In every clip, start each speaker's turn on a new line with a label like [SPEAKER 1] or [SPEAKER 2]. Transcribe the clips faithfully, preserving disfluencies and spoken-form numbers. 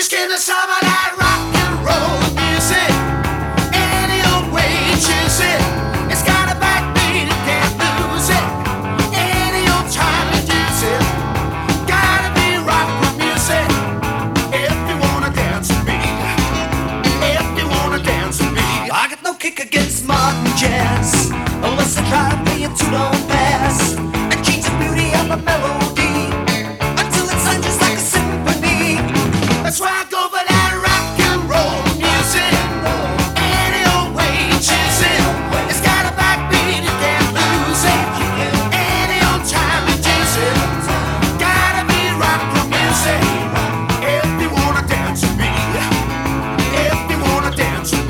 [SPEAKER 1] Just give me some of that rock and roll music. Any old way you choose it. It's got a backbeat, you can't lose it. Any old time you use it. Gotta be rock music. If you wanna dance with me. If you wanna dance with me. I got no kick against modern jazz. Unless they try to play it to don't pass. And change the beauty of the melody until it sounds just like a symphony. That's why I go for that rock and roll music. Any old way you choose it. It's got a backbeat, you can't lose it. Any old time you choose it. Gotta be rock music. If you wanna dance with me. If you wanna dance with me.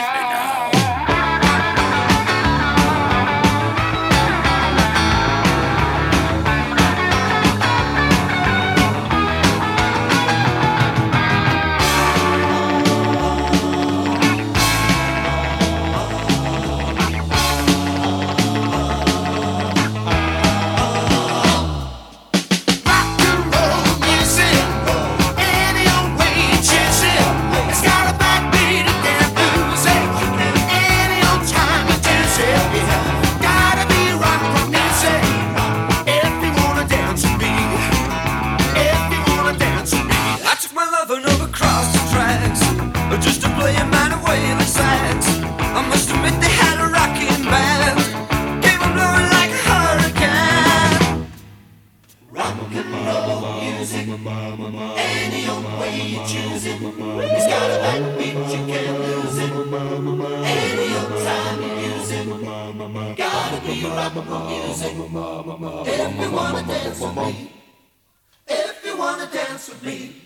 [SPEAKER 1] Just to play a man away in the sax. I must admit they had a rocking band. Came a blowing like a hurricane. Rock and roll music. Any old way you choose it. It's got a backbeat, you can't lose it. Any old time you use it. Gotta be rock and roll music. If you wanna dance with me. If you wanna dance with me.